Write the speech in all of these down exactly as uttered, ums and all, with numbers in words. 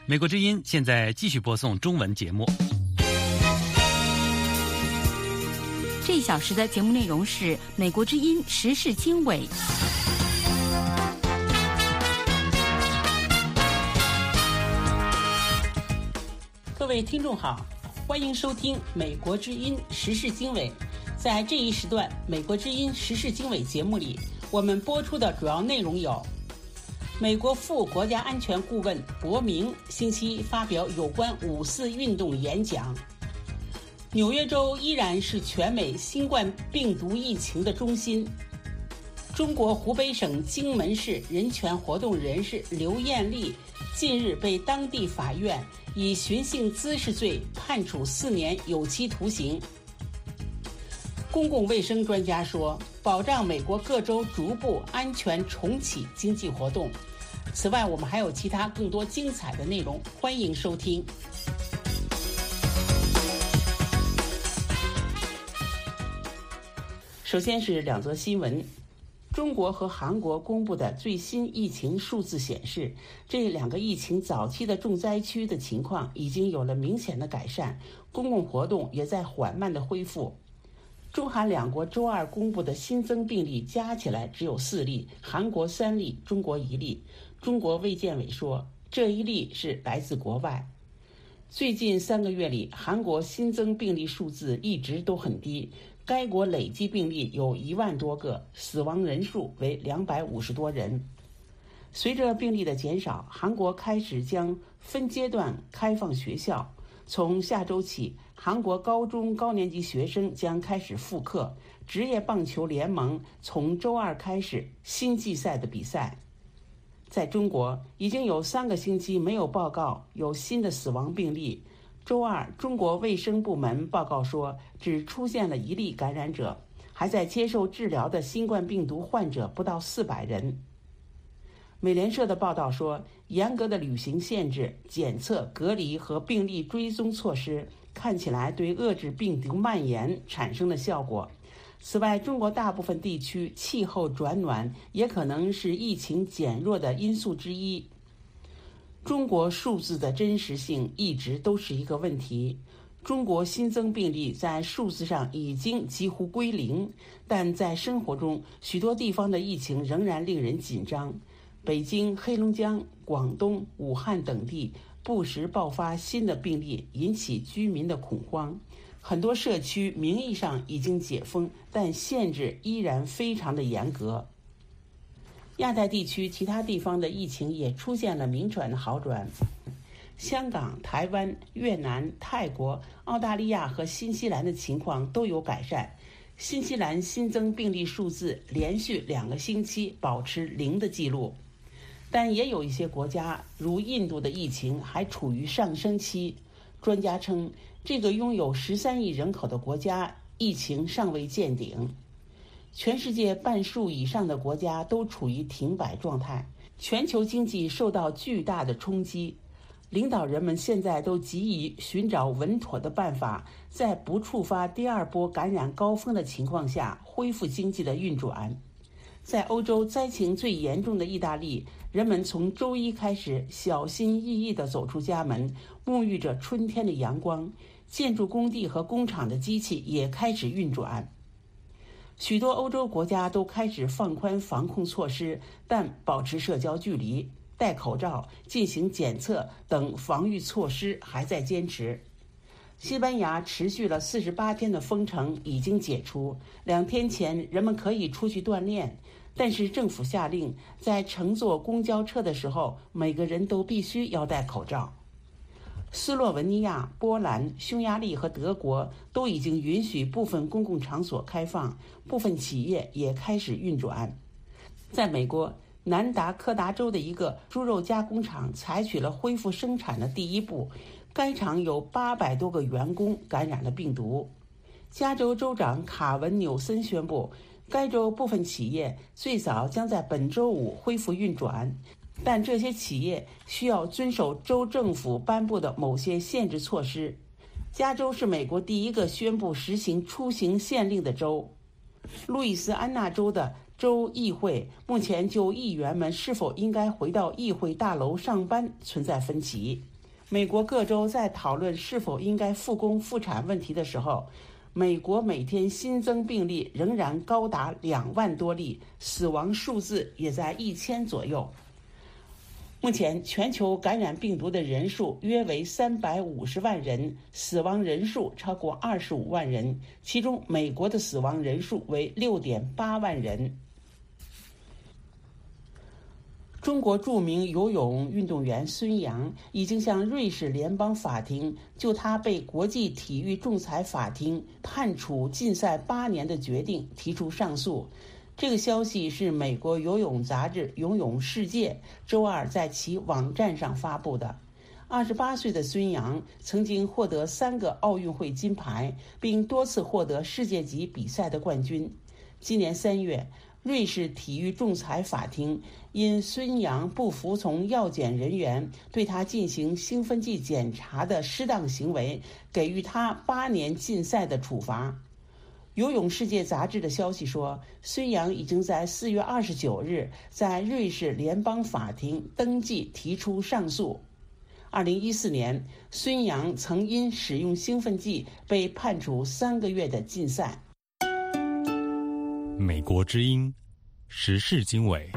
美国之音现在继续播送中文节目。 这一小时的节目内容是美国之音时事经纬。 各位听众好，欢迎收听美国之音时事经纬。在这一时段美国之音时事经纬节目里，我们播出的主要内容有：美国副国家安全顾问伯明星期一发表有关五四运动演讲，纽约州依然是全美新冠病毒疫情的中心。中国湖北省荆门市人权活动人士刘艳丽近日被当地法院以寻衅滋事罪判处四年有期徒刑。公共卫生专家说，保障美国各州逐步安全重启经济活动。此外，我们还有其他更多精彩的内容，欢迎收听。首先是两则新闻。中国和韩国公布的最新疫情数字显示，这两个疫情早期的重灾区的情况已经有了明显的改善，公共活动也在缓慢的恢复。中韩两国周二公布的新增病例加起来只有四例，韩国三例，中国一例。中国卫健委说，这一例是来自国外。最近三个月里，韩国新增病例数字一直都很低，该国累计病例有一万多个，死亡人数为两百五十多人。随着病例的减少，韩国开始将分阶段开放学校。从下周起，韩国高中高年级学生将开始复课，职业棒球联盟从周二开始新季赛的比赛。在中国，已经有三个星期没有报告有新的死亡病例。周二，中国卫生部门报告说，只出现了一例感染者，还在接受治疗的新冠病毒患者不到四百人。美联社的报道说，严格的旅行限制、检测、隔离和病例追踪措施看起来对遏制病毒蔓延产生了效果。此外，中国大部分地区气候转暖也可能是疫情减弱的因素之一。中国数字的真实性一直都是一个问题。中国新增病例在数字上已经几乎归零，但在生活中，许多地方的疫情仍然令人紧张。北京、黑龙江、广东、武汉等地不时爆发新的病例，引起居民的恐慌。很多社区名义上已经解封，但限制依然非常的严格。亚太地区其他地方的疫情也出现了明显的好转。香港、台湾、越南、泰国、澳大利亚和新西兰的情况都有改善。新西兰新增病例数字连续两个星期保持零的记录。但也有一些国家，如印度的疫情还处于上升期。专家称，这个拥有十三亿人口的国家，疫情尚未见顶。全世界半数以上的国家都处于停摆状态，全球经济受到巨大的冲击。领导人们现在都急于寻找稳妥的办法，在不触发第二波感染高峰的情况下，恢复经济的运转。在欧洲灾情最严重的意大利，人们从周一开始小心翼翼地走出家门，沐浴着春天的阳光。建筑工地和工厂的机器也开始运转。许多欧洲国家都开始放宽防控措施，但保持社交距离、戴口罩、进行检测等防御措施还在坚持。西班牙持续了四十八天的封城已经解除，两天前人们可以出去锻炼，但是政府下令在乘坐公交车的时候，每个人都必须要戴口罩。斯洛文尼亚、波兰、匈牙利和德国都已经允许部分公共场所开放，部分企业也开始运转。在美国，南达科达州的一个猪肉加工厂采取了恢复生产的第一步，该厂有八百多个员工感染了病毒。加州州长卡文纽森宣布，该州部分企业最早将在本周五恢复运转，但这些企业需要遵守州政府颁布的某些限制措施。加州是美国第一个宣布实行出行限令的州。路易斯安那州的州议会目前就议员们是否应该回到议会大楼上班存在分歧。 美国各州在讨论是否应该复工复产问题的时候，美国每天新增病例仍然高达两万多例，死亡数字也在一千左右。目前全球感染病毒的人数约为三百五十万人，死亡人数超过二十五万人，其中美国的死亡人数为六点八万人。中国著名游泳运动员孙杨已经向瑞士联邦法庭就他被国际体育仲裁法庭判处禁赛八年的决定提出上诉。这个消息是美国游泳杂志《游泳世界》周二在其网站上发布的。二十八岁的孙杨曾经获得三个奥运会金牌，并多次获得世界级比赛的冠军。今年三月，瑞士体育仲裁法庭因孙杨不服从药检人员对他进行兴奋剂检查的失当行为，给予他八年禁赛的处罚。游泳世界杂志的消息说，孙杨已经在四月二十九日在瑞士联邦法庭登记提出上诉。二零一四年，孙杨曾因使用兴奋剂被判处三个月的禁赛。 美国之音时事经纬。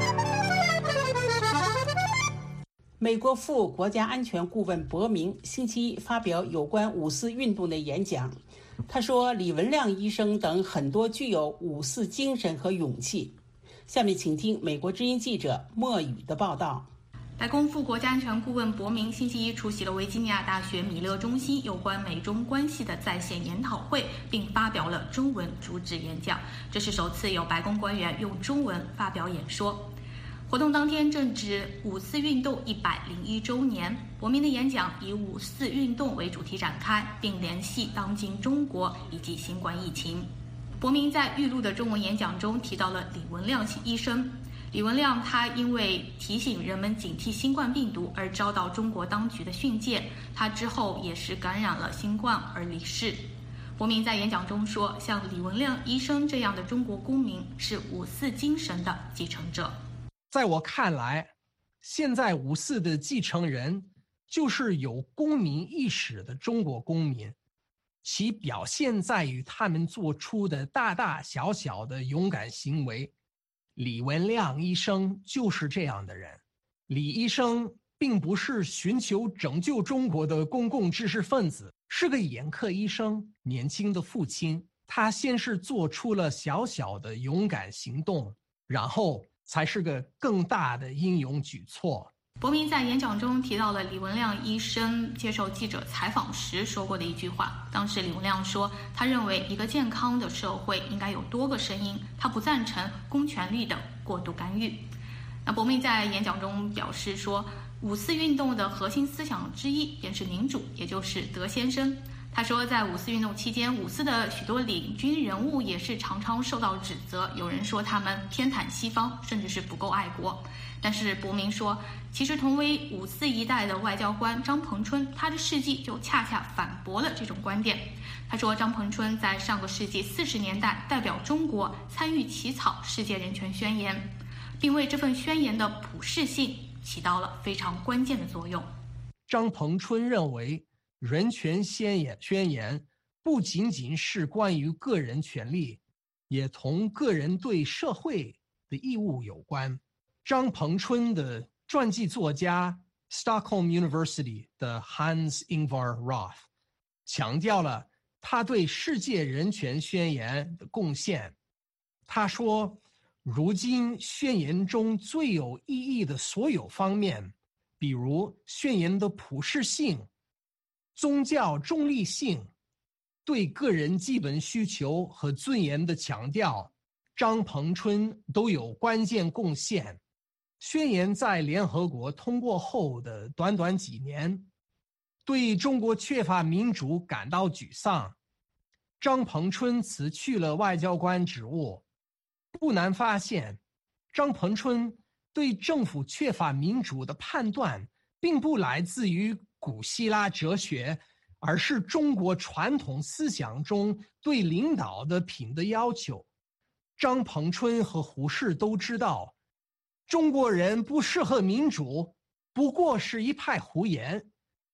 美国副国家安全顾问伯明星期一发表有关五四运动的演讲。他说，李文亮医生等很多具有五四精神和勇气。下面请听美国之音记者莫宇的报道。 白宫副国家安全顾问伯明星期一出席了维吉尼亚大学米勒中心有关美中关系的在线研讨会，并发表了中文主旨演讲。这是首次有白宫官员用中文发表演说。活动当天正值五四运动一百零一周年，伯明的演讲以五四运动为主题展开，并联系当今中国以及新冠疫情。伯明在预录的中文演讲中提到了李文亮医生。李文亮他因为提醒人们警惕新冠病毒而遭到中国当局的训诫，他之后也是感染了新冠而离世。伯明在演讲中说，像李文亮医生这样的中国公民是五四精神的继承者。 在我看来，现在五四的继承人就是有公民意识的中国公民，其表现在于他们做出的大大小小的勇敢行为。李文亮医生就是这样的人。李医生并不是寻求拯救中国的公共知识分子，是个眼科医生，年轻的父亲。他先是做出了小小的勇敢行动，然后才是个更大的英勇举措。 伯明在演讲中提到了李文亮医生接受记者采访时说过的一句话。当时李文亮说，他认为一个健康的社会应该有多个声音，他不赞成公权力的过度干预。那伯明在演讲中表示说，五四运动的核心思想之一便是民主，也就是德先生。他说，在五四运动期间，五四的许多领军人物也是常常受到指责，有人说他们偏袒西方，甚至是不够爱国。但是伯明说，其实同为五四一代的外交官张彭春，他的事迹就恰恰反驳了这种观点。他说，张彭春在上个世纪四十年代代表中国参与起草世界人权宣言，并为这份宣言的普适性起到了非常关键的作用。 张彭春认为，人权宣言宣言不仅仅是关于个人权利，也同个人对社会的义务有关。张彭春的传记作家 Stockholm University 的 Hans Ingvar Roth 强调了他对世界人权宣言的贡献。他说，如今宣言中最有意义的所有方面，比如宣言的普适性、宗教中立性、对个人基本需求和尊严的强调，张彭春都有关键贡献。宣言在联合国通过后的短短几年，对中国缺乏民主感到沮丧。张彭春辞去了外交官职务。不难发现，张彭春对政府缺乏民主的判断并不来自于古希腊哲学，而是中国传统思想中对领导的品德要求。张彭春和胡适都知道，中国人不适合民主，不过是一派胡言。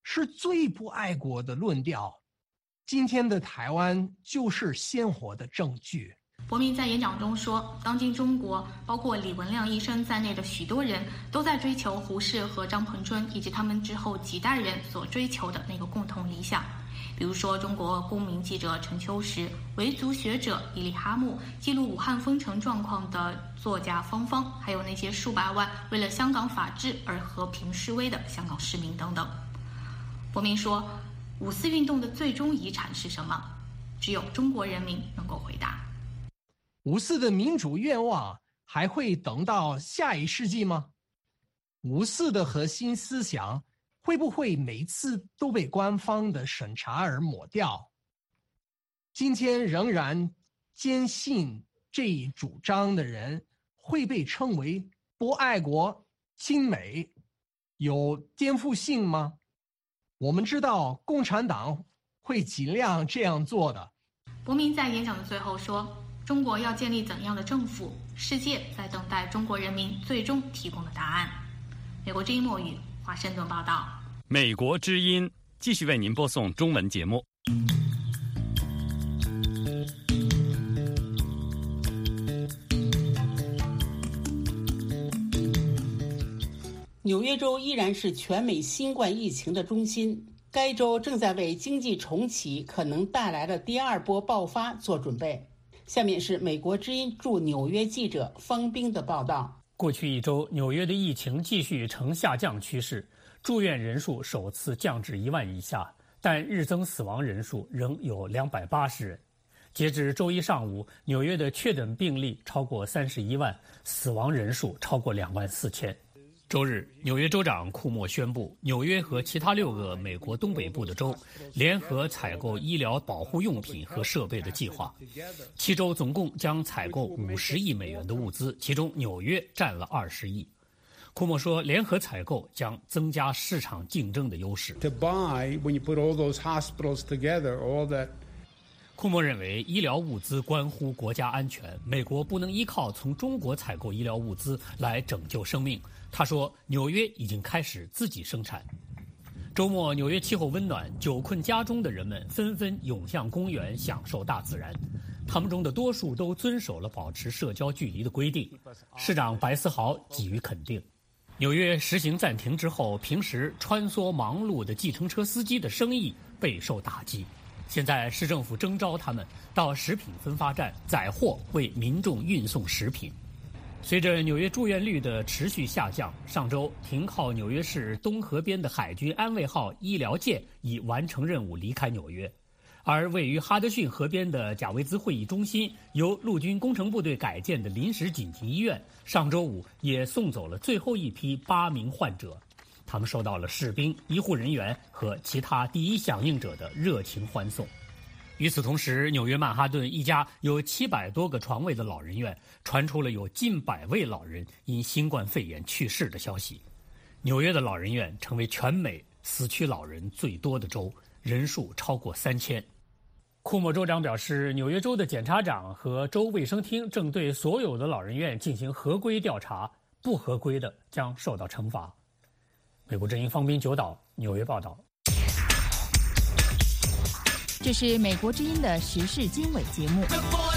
是最不爱国的论调。今天的台湾就是鲜活的证据。 伯明在演讲中说，当今中国包括李文亮医生在内的许多人都在追求胡适和张彭春以及他们之后几代人所追求的那个共同理想，比如说中国公民记者陈秋实、维族学者伊利哈木、记录武汉封城状况的作家方方，还有那些数百万为了香港法治而和平示威的香港市民等等。伯明说，五四运动的最终遗产是什么？只有中国人民能够回答。 五四的民主愿望还会等到下一世纪吗？五四的核心思想会不会每次都被官方的审查而抹掉？今天仍然坚信这一主张的人会被称为不爱国、亲美，有颠覆性吗？我们知道共产党会尽量这样做的。 伯明在演讲的最后说，中国要建立怎样的政府，世界在等待中国人民最终提供的答案。美国之音墨语华盛顿报道。 美国之音继续为您播送中文节目。 纽约州依然是全美新冠疫情的中心，该州正在为经济重启可能带来的第二波爆发做准备。下面是美国之音驻纽约记者方冰的报道。 过去一周，纽约的疫情继续呈下降趋势，住院人数首次降至一万以下，但日增死亡人数仍有两百八十人。截至周一上午，纽约的确诊病例超过三十一万，死亡人数超过两万四千。周日，纽约州长库莫宣布，纽约和其他六个美国东北部的州联合采购医疗保护用品和设备的计划。七州总共将采购五十亿美元的物资，其中纽约占了二十亿。库莫说，联合采购将增加市场竞争的优势。 To buy, when you put all those hospitals together, all that 库莫认为，医疗物资关乎国家安全，美国不能依靠从中国采购医疗物资来拯救生命。他说，纽约已经开始自己生产。周末，纽约气候温暖，久困家中的人们纷纷涌向公园享受大自然。他们中的多数都遵守了保持社交距离的规定。市长白思豪给予肯定。纽约实行暂停之后，平时穿梭忙碌的计程车司机的生意备受打击。现在市政府征召他们到食品分发站载货，为民众运送食品。随着纽约住院率的持续下降，上周停靠纽约市东河边的海军安慰号医疗舰已完成任务离开纽约，而位于哈德逊河边的贾维兹会议中心由陆军工程部队改建的临时紧急医院上周五也送走了最后一批八名患者，他们受到了士兵、医护人员和其他第一响应者的热情欢送。与此同时，纽约曼哈顿一家有七百多个床位的老人院传出了有近百位老人因新冠肺炎去世的消息。纽约的老人院成为全美死去老人最多的州，人数超过三千。库莫州长表示，纽约州的检察长和州卫生厅正对所有的老人院进行合规调查，不合规的将受到惩罚。美国之音方斌九岛纽约报道。 这是美国之音的时事经纬节目。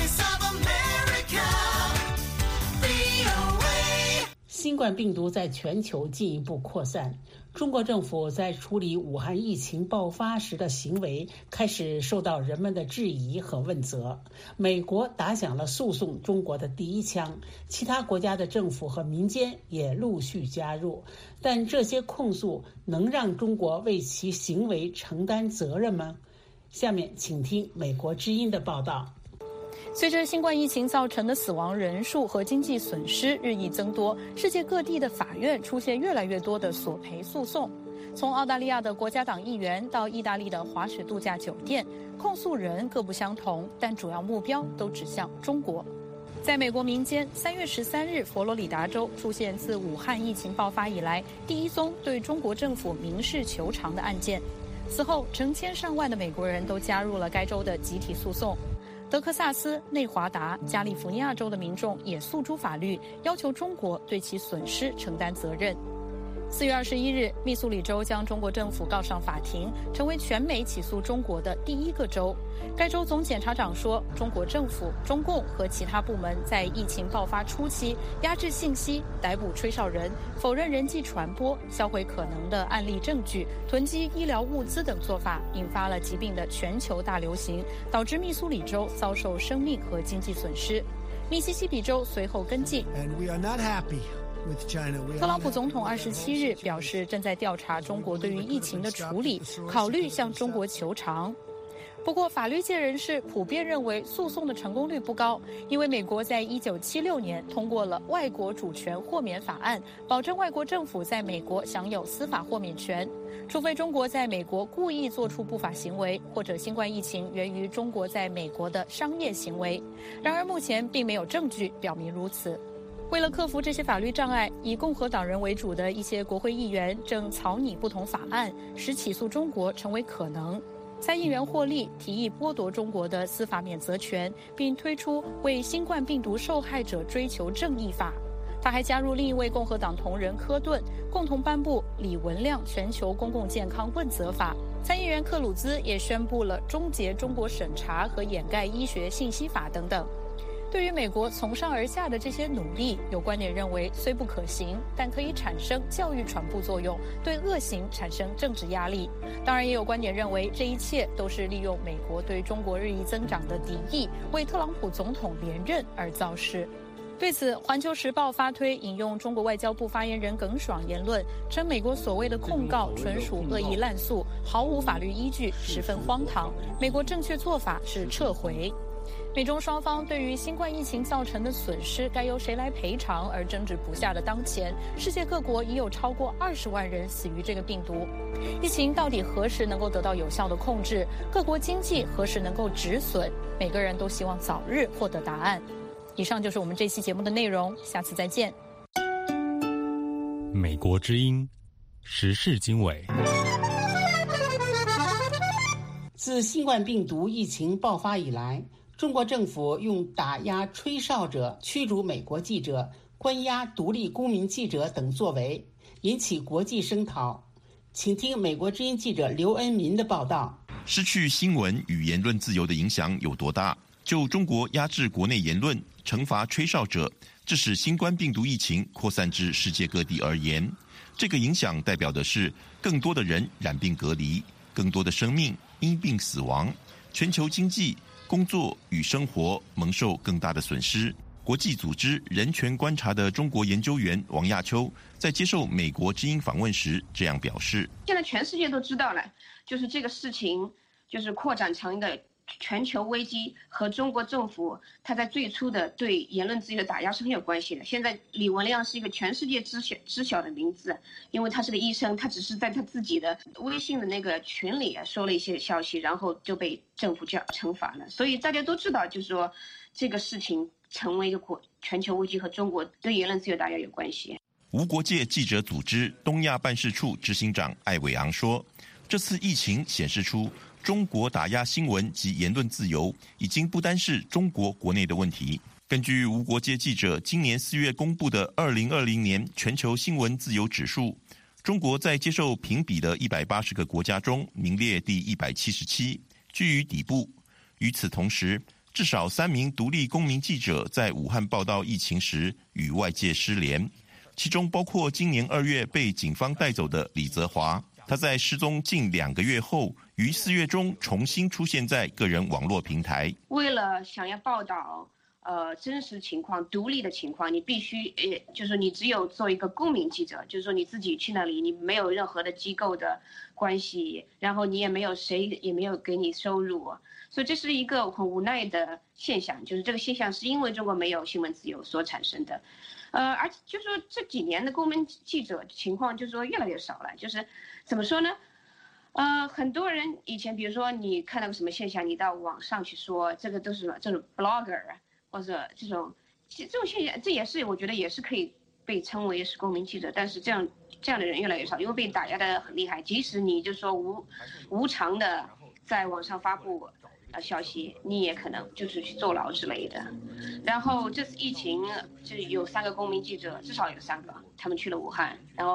新冠病毒在全球进一步扩散，中国政府在处理武汉疫情爆发时的行为开始受到人们的质疑和问责。美国打响了诉讼中国的第一枪，其他国家的政府和民间也陆续加入，但这些控诉能让中国为其行为承担责任吗？下面请听美国之音的报道。 随着新冠疫情造成的死亡人数和经济损失日益增多，世界各地的法院出现越来越多的索赔诉讼。从澳大利亚的国家党议员到意大利的滑雪度假酒店，控诉人各不相同，但主要目标都指向中国。在美国民间，三月十三日，佛罗里达州出现自武汉疫情爆发以来第一宗对中国政府民事求偿的案件。此后，成千上万的美国人都加入了该州的集体诉讼。德克萨斯、内华达、加利福尼亚州的民众也诉诸法律，要求中国对其损失承担责任。 四月二十一日，密苏里州将中国政府告上法庭，成为全美起诉中国的第一个州。该州总检察长说，中国政府、中共和其他部门在疫情爆发初期压制信息、逮捕吹哨人、否认人际传播、销毁可能的案例证据、囤积医疗物资等做法，引发了疾病的全球大流行，导致密苏里州遭受生命和经济损失。密西西比州随后跟进。特朗普总统二十七日表示，正在调查中国对于疫情的处理，考虑向中国求偿。不过，法律界人士普遍认为诉讼的成功率不高，因为美国在一九七六年通过了《外国主权豁免法案》，保证外国政府在美国享有司法豁免权，除非中国在美国故意做出不法行为，或者新冠疫情源于中国在美国的商业行为。然而，目前并没有证据表明如此。为了克服这些法律障碍，以共和党人为主的一些国会议员正草拟不同法案，使起诉中国成为可能。参议员霍利提议剥夺中国的司法免责权，并推出为新冠病毒受害者追求正义法。他还加入另一位共和党同仁科顿，共同颁布李文亮全球公共健康问责法。参议员克鲁兹也宣布了终结中国审查和掩盖医学信息法等等。对于美国从上而下的这些努力，有观点认为虽不可行，但可以产生教育传播作用，对恶行产生政治压力。当然，也有观点认为这一切都是利用美国对中国日益增长的敌意，为特朗普总统连任而造势。对此，《环球时报》发推引用中国外交部发言人耿爽言论，称美国所谓的控告纯属恶意滥诉，毫无法律依据，十分荒唐。美国正确做法是撤回。美中双方对于新冠疫情造成的损失该由谁来赔偿而争执不下的当前，世界各国已有超过二十万人死于这个病毒。疫情到底何时能够得到有效的控制？各国经济何时能够止损？每个人都希望早日获得答案。以上就是我们这期节目的内容，下次再见。 美国之音时事经纬。 自新冠病毒疫情爆发以来，中国政府用打压吹哨者、驱逐美国记者、关押独立公民记者等作为，引起国际声讨。请听美国之音记者刘恩民的报道。 失去新闻与言论自由的影响有多大？就中国压制国内言论、惩罚吹哨者，致使新冠病毒疫情扩散至世界各地而言，这个影响代表的是更多的人染病隔离，更多的生命因病死亡，全球经济、工作与生活蒙受更大的损失。国际组织人权观察的中国研究员王亚秋在接受美国之音访问时这样表示： 现在全世界都知道了，就是这个事情就是扩展成一个全球危机，和中国政府他在最初的对言论自由的打压是很有关系的。现在李文亮是一个全世界知晓知晓的名字，因为他是个医生，他只是在他自己的微信的那个群里说了一些消息，然后就被政府这样惩罚了。所以大家都知道，就是说这个事情成为一个国全球危机，和中国对言论自由打压有关系。 无国界记者组织东亚办事处执行长艾伟昂说，这次疫情显示出中国打压新闻及言论自由已经不单是中国国内的问题。根据无国界记者今年四月公布的二零二零年全球新闻自由指数，中国在接受评比的一百八十个国家中名列第一百七十七，居于底部。与此同时，至少三名独立公民记者在武汉报道疫情时与外界失联，其中包括今年二月被警方带走的李泽华。他在失踪近两个月后，于四月中重新出现在个人网络平台。 为了想要报道呃真实情况、独立的情况，你必须呃，就是你只有做一个公民记者，就是说你自己去那里，你没有任何的机构的关系，然后你也没有谁也没有给你收入，所以这是一个很无奈的现象。就是这个现象是因为中国没有新闻自由所产生的。呃，而且就是说这几年的公民记者情况，就是说越来越少了。就是怎么说呢？呃，很多人以前，比如说你看到个什么现象，你到网上去说，这个都是这种 blogger 或者这种这种现象，这也是我觉得也是可以被称为是公民记者。但是这样这样的人越来越少，因为被打压的很厉害。即使你就说无无偿的在网上发布呃消息，你也可能就是去坐牢之类的。然后这次疫情就有三个公民记者，至少有三个，他们去了武汉，然后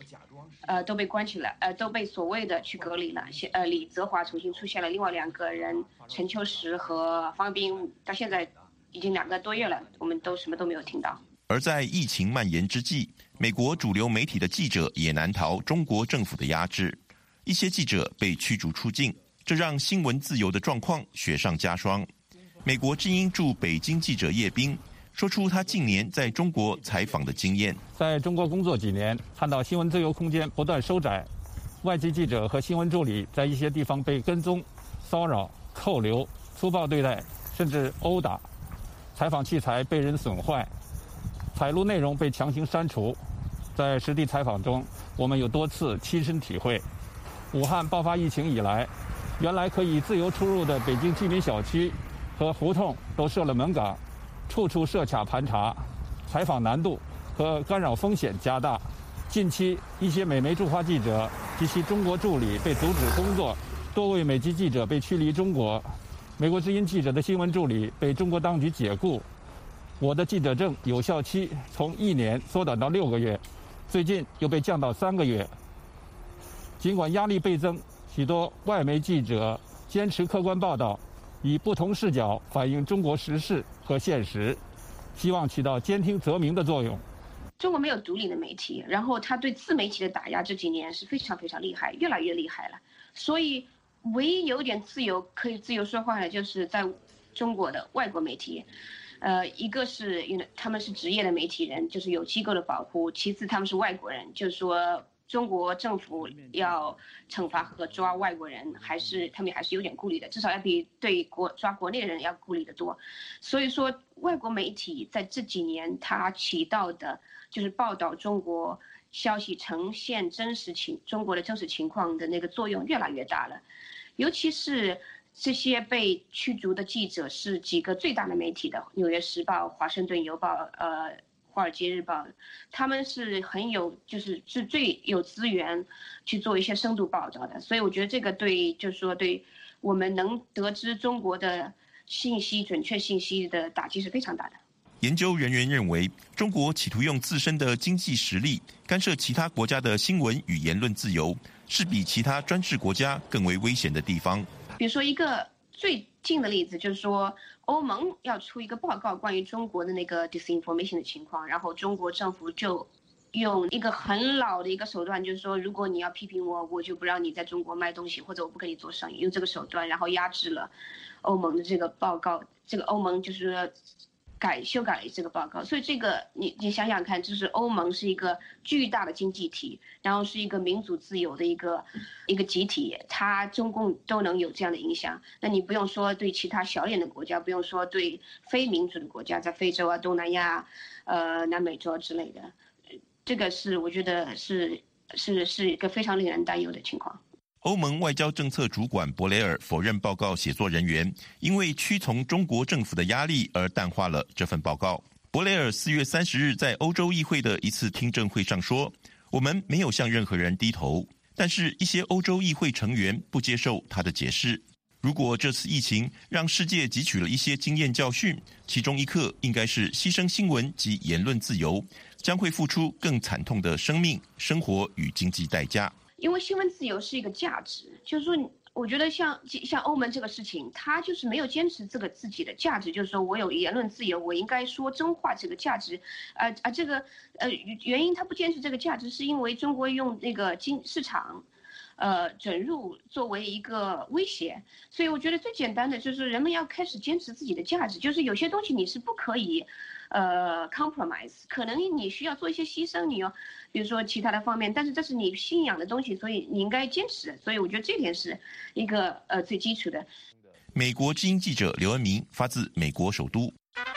呃，都被关起来，呃，都被所谓的去隔离了。呃，李泽华重新出现了另外两个人，陈秋实和方斌，到现在已经两个多月了，我们都什么都没有听到。 而在疫情蔓延之际，美国主流媒体的记者也难逃中国政府的压制，一些记者被驱逐出境，这让新闻自由的状况雪上加霜。美国之音驻北京记者叶斌说出他近年在中国采访的经验。 在中国工作几年，看到新闻自由空间不断收窄，外籍记者和新闻助理在一些地方被跟踪、骚扰、扣留、粗暴对待，甚至殴打，采访器材被人损坏，采录内容被强行删除。在实地采访中，我们有多次亲身体会，武汉爆发疫情以来，原来可以自由出入的北京居民小区和胡同都设了门岗，处处设卡盘查，采访难度和干扰风险加大。近期，一些美媒驻华记者及其中国助理被阻止工作，多位美籍记者被驱离中国，美国之音记者的新闻助理被中国当局解雇。我的记者证有效期从一年缩短到六个月，最近又被降到三个月。尽管压力倍增，许多外媒记者坚持客观报道，以不同视角反映中国时事和现实，希望起到兼听则明的作用。 中国没有独立的媒体，然后他对自媒体的打压这几年是非常非常厉害，越来越厉害了。所以唯一有点自由可以自由说话的，就是在中国的外国媒体。呃，一个是因为他们是职业的媒体人，就是有机构的保护；其次他们是外国人，就是说中国政府要惩罚和抓外国人，还是他们还是有点顾虑的，至少要比对国抓国内的人要顾虑的多。所以说，外国媒体在这几年它起到的就是报道中国消息、呈现真实情中国的真实情况的那个作用越来越大了，尤其是这些被驱逐的记者是几个最大的媒体的，《纽约时报》、《华盛顿邮报》、呃，《华尔街日报》，他们是很有，就是是最有资源去做一些深度报道的。所以我觉得这个对，就是说对我们能得知中国的信息、准确信息的打击是非常大的。 研究人员认为，中国企图用自身的经济实力干涉其他国家的新闻与言论自由，是比其他专制国家更为危险的地方。 比如说一个最近的例子，就是说欧盟要出一个报告关于中国的那个 disinformation 的情况，然后中国政府就用一个很老的一个手段，就是说如果你要批评我，我就不让你在中国卖东西，或者我不跟你做生意，用这个手段然后压制了欧盟的这个报告，这个欧盟就是说改修改了这个报告。所以这个你你想想看，就是欧盟是一个巨大的经济体，然后是一个民主自由的一个一个集体，它中共都能有这样的影响，那你不用说对其他小点的国家，不用说对非民主的国家，在非洲啊、东南亚、呃南美洲之类的，这个是我觉得是是是一个非常令人担忧的情况。 欧盟外交政策主管博雷尔否认报告写作人员因为屈从中国政府的压力而淡化了这份报告。博雷尔四月三十日在欧洲议会的一次听证会上说，我们没有向任何人低头，但是一些欧洲议会成员不接受他的解释。如果这次疫情让世界汲取了一些经验教训，其中一课应该是牺牲新闻及言论自由，将会付出更惨痛的生命、生活与经济代价。 因为新闻自由是一个价值，就是说我觉得像像欧盟这个事情，他就是没有坚持这个自己的价值，就是说我有言论自由，我应该说真话这个价值，呃啊这个呃原因他不坚持这个价值，是因为中国用那个经市场，呃准入作为一个威胁，所以我觉得最简单的就是人们要开始坚持自己的价值，就是有些东西你是不可以。呃 ，compromise， 可能你需要做一些牺牲，你要，比如说其他的方面，但是这是你信仰的东西，所以你应该坚持。所以我觉得这点是一个呃最基础的。 美国之音记者刘恩明发自美国首都。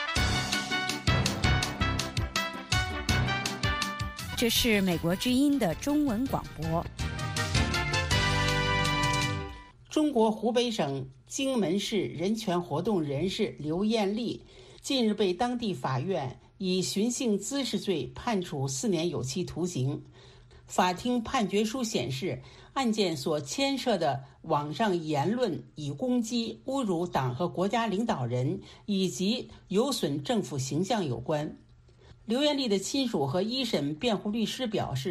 这是美国之音的中文广播。 中国湖北省荆门市人权活动人士刘艳丽近日被当地法院以寻衅滋事罪判处四年有期徒刑。法庭判决书显示，案件所牵涉的网上言论以攻击、侮辱党和国家领导人以及有损政府形象有关。刘艳丽的亲属和一审辩护律师表示，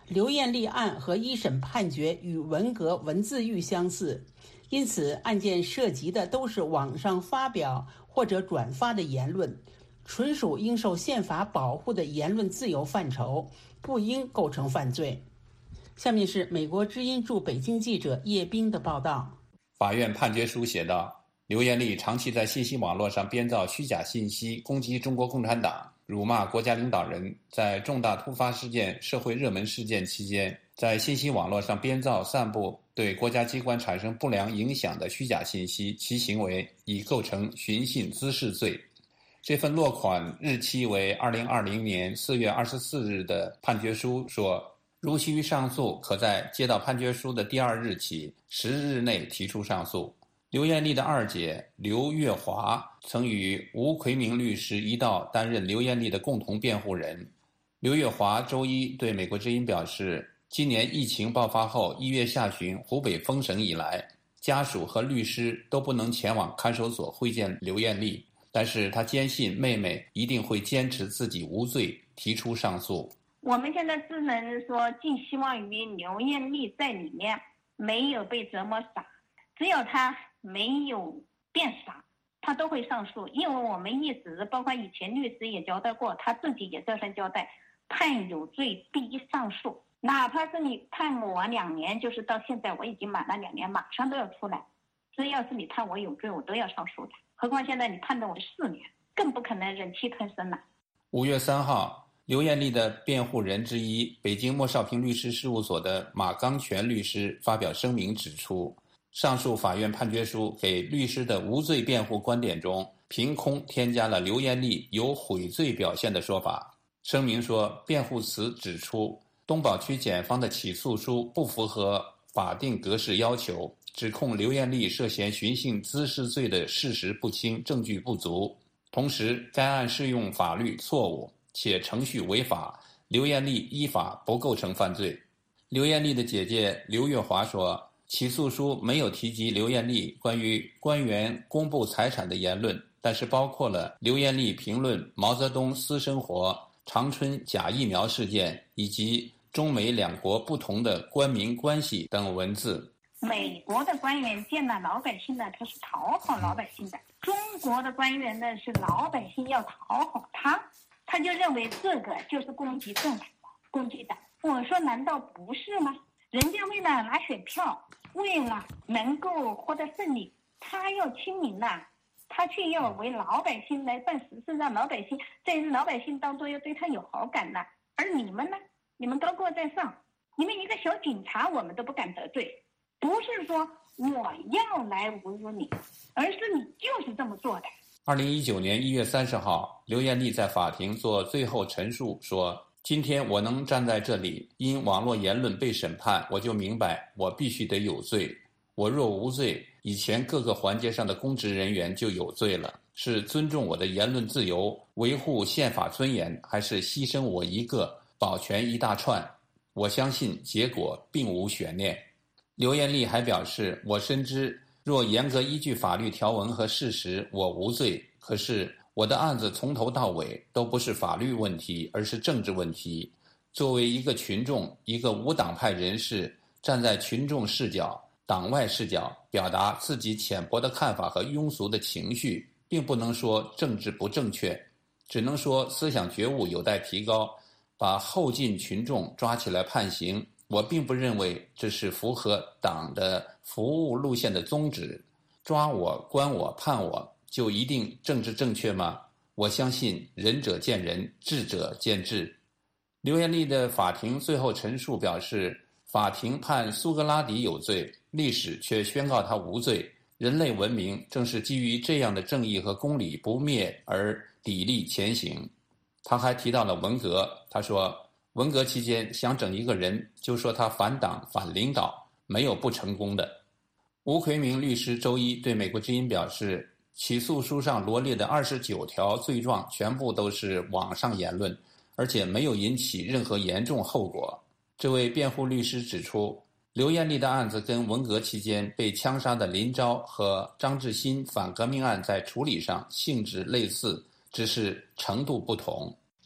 刘艳丽案和一审判决与文革文字狱相似，因此案件涉及的都是网上发表或者转发的言论，纯属应受宪法保护的言论自由范畴，不应构成犯罪。下面是美国之音驻北京记者叶冰的报道。 法院判决书写道，刘艳丽长期在信息网络上编造虚假信息，攻击中国共产党，辱骂国家领导人，在重大突发事件、社会热门事件期间，在信息网络上编造、散布对国家机关产生不良影响的虚假信息，其行为已构成寻衅滋事罪。这份落款日期为二零二零年四月二十四日的判决书说，如需上诉，可在接到判决书的第二日起十日内提出上诉。刘艳丽的二姐刘月华曾与吴奎明律师一道担任刘艳丽的共同辩护人。刘月华周一对美国之音表示，今年疫情爆发后一月下旬湖北封省以来，家属和律师都不能前往看守所会见刘艳丽，但是他坚信妹妹一定会坚持自己无罪，提出上诉。 我们现在只能说寄希望于刘艳丽在里面没有被折磨傻，只要她没有变傻，她都会上诉。因为我们一直包括以前律师也交代过，她自己也这样交代，判有罪必上诉，哪怕是你判我两年，就是到现在我已经满了两年，马上都要出来，只要是你判我有罪，我都要上诉的。何况现在你判的我四年，更不可能忍气吞声了。 五月三号，刘艳丽的辩护人之一，北京莫少平律师事务所的马刚全律师发表声明指出，上诉法院判决书给律师的无罪辩护观点中凭空添加了刘艳丽有悔罪表现的说法。声明说，辩护词指出东宝区检方的起诉书不符合法定格式要求，指控刘艳丽涉嫌寻衅滋事罪的事实不清，证据不足，同时该案适用法律错误且程序违法，刘艳丽依法不构成犯罪。刘艳丽的姐姐刘月华说，起诉书没有提及刘艳丽关于官员公布财产的言论，但是包括了刘艳丽评论毛泽东私生活、长春假疫苗事件以及中美两国不同的官民关系等文字。 美国的官员见了老百姓呢，他是讨好老百姓的；中国的官员呢，是老百姓要讨好他，他就认为这个就是攻击政府、攻击党。我说难道不是吗？人家为了拿选票，为了能够获得胜利，他要亲民呐，他却要为老百姓来办实事，让老百姓在老百姓当中要对他有好感呐。而你们呢？你们高高在上，你们一个小警察我们都不敢得罪，不是说我要来侮辱你，而是你就是这么做的。 二零一九年一月三十号，刘艳丽在法庭做最后陈述说，今天我能站在这里，因网络言论被审判，我就明白我必须得有罪。我若无罪，以前各个环节上的公职人员就有罪了。是尊重我的言论自由，维护宪法尊严，还是牺牲我一个，保全一大串？我相信结果并无悬念。刘艳丽还表示，我深知若严格依据法律条文和事实，我无罪。可是我的案子从头到尾都不是法律问题，而是政治问题。作为一个群众，一个无党派人士，站在群众视角、党外视角，表达自己浅薄的看法和庸俗的情绪，并不能说政治不正确，只能说思想觉悟有待提高，把后进群众抓起来判刑。我并不认为这是符合党的服务路线的宗旨。抓我、关我、判我，就一定政治正确吗？我相信仁者见仁，智者见智。刘艳丽的法庭最后陈述表示，法庭判苏格拉底有罪，历史却宣告他无罪。人类文明正是基于这样的正义和公理不灭而砥砺前行。他还提到了文革，他说文革期间想整一个人，就说他反党反领导，没有不成功的。吴奎明律师周一对美国之音表示，起诉书上罗列的二十九条罪状全部都是网上言论，而且没有引起任何严重后果。这位辩护律师指出，刘艳丽的案子跟文革期间被枪杀的林昭和张志新反革命案在处理上性质类似，只是程度不同。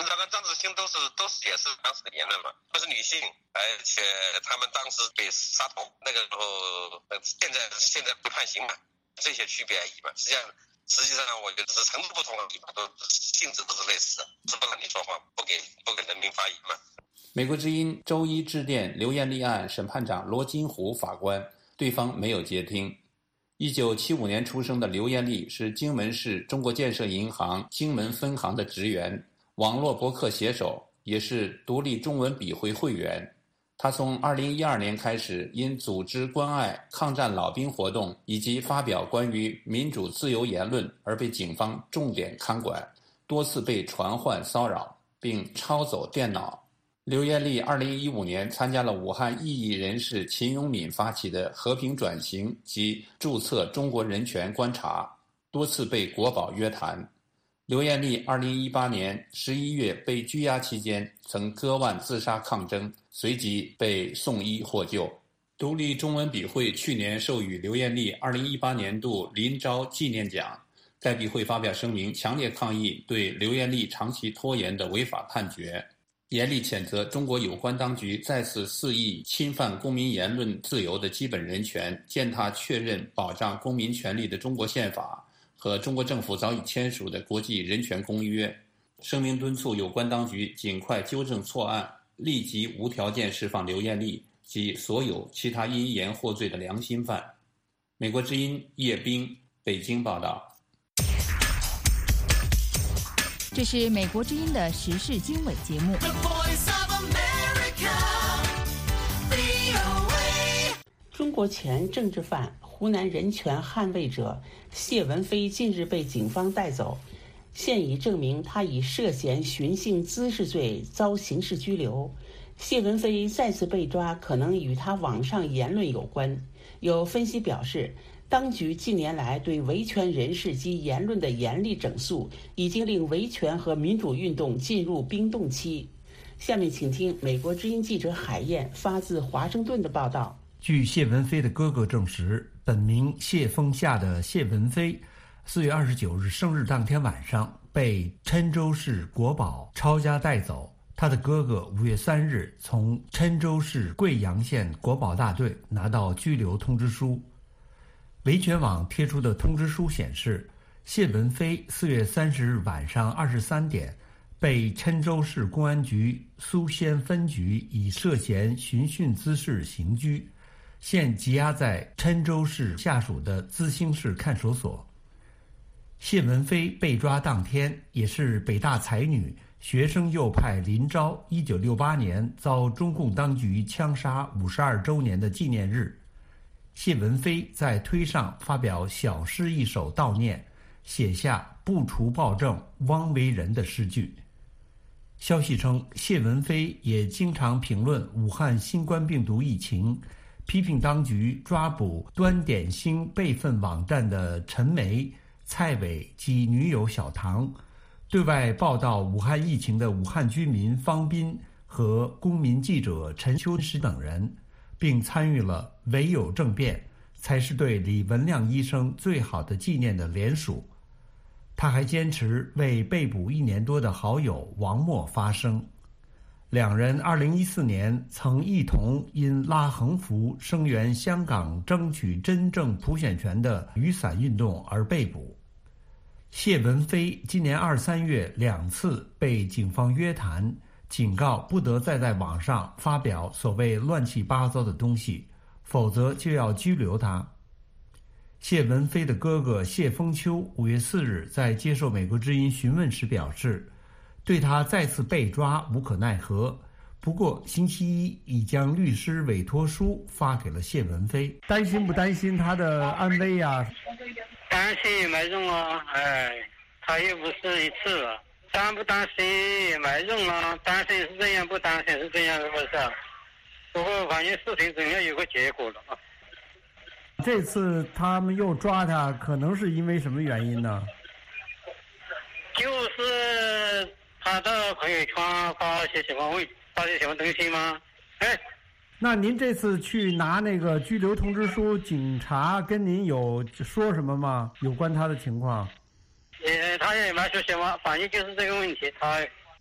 文章跟张志新都是都是也是当时的言论嘛，都是女性，而且他们当时被杀头，那个时候现在现在被判刑嘛，这些区别而已嘛。实际上实际上我觉得是程度不同的地方，都性质都是类似的，是不让你说话，不给不给人民发言嘛。 美国之音周一致电刘艳丽案审判长罗金虎法官，对方没有接听。一九七五年出生的刘艳丽是荆门市中国建设银行荆门分行的职员，网络博客写手，也是独立中文笔会会员。他从二零一二年开始，因组织关爱抗战老兵活动以及发表关于民主自由言论而被警方重点看管，多次被传唤骚扰，并抄走电脑。刘艳丽二零一五年参加了武汉异议人士秦永敏发起的和平转型及注册中国人权观察，多次被国保约谈。刘艳丽二零一八年十一月被拘押期间曾割腕自杀抗争，随即被送医获救。独立中文笔会去年授予刘艳丽二零一八年度林昭纪念奖，该笔会发表声明，强烈抗议对刘艳丽长期拖延的违法判决，严厉谴责中国有关当局再次肆意侵犯公民言论自由的基本人权，践踏确认保障公民权利的中国宪法和中国政府早已签署的国际人权公约。声明敦促有关当局尽快纠正错案，立即无条件释放刘艳丽及所有其他因言获罪的良心犯。美国之音叶冰，北京报道。 这是美国之音的时事经纬节目。 中国前政治犯、湖南人权捍卫者谢文飞近日被警方带走，现已证明他以涉嫌寻衅滋事罪遭刑事拘留。谢文飞再次被抓，可能与他网上言论有关。有分析表示，当局近年来对维权人士及言论的严厉整肃，已经令维权和民主运动进入冰冻期。下面请听美国之音记者海燕发自华盛顿的报道。 据谢文飞的哥哥证实，本名谢峰夏的谢文飞，四月二十九日生日当天晚上被郴州市国保抄家带走。他的哥哥五月三日从郴州市贵阳县国保大队拿到拘留通知书。维权网贴出的通知书显示，谢文飞四月三十日晚上二十三点被郴州市公安局苏仙分局以涉嫌寻衅滋事刑拘，现羁押在郴州市下属的资兴市看守所。谢文飞被抓当天，也是北大才女、学生右派林昭一九六八年遭中共当局枪杀五十二周年的纪念日。谢文飞在推上发表小诗一首悼念，写下不除暴政枉为人的诗句。消息称，谢文飞也经常评论武汉新冠病毒疫情，批评当局抓捕端点星备份网站的陈梅、蔡伟及女友小唐，对外报道武汉疫情的武汉居民方斌和公民记者陈秋实等人，并参与了唯有政变才是对李文亮医生最好的纪念的联署。他还坚持为被捕一年多的好友王默发声。两人二零一四年曾一同因拉横幅声援香港争取真正普选权的雨伞运动而被捕。谢文飞今年二三月两次被警方约谈，警告不得再在网上发表所谓乱七八糟的东西，否则就要拘留他。谢文飞的哥哥谢峰秋五月四日在接受美国之音询问时表示，对他再次被抓无可奈何，不过星期一已将律师委托书发给了谢文飞。担心不担心他的安危啊？ 担心也没用啊，哎，他又不是一次了，担不担心也没用啊，担心是这样，不担心是这样，是不是？不过反正事情总要有个结果了啊。 这次他们又抓他，可能是因为什么原因呢？ 就是他的朋友圈发些什么问，发些什么东西吗？哎， 那您这次去拿那个拘留通知书，警察跟您有说什么吗？有关他的情况？ 也他也没说什么，反正就是这个问题，他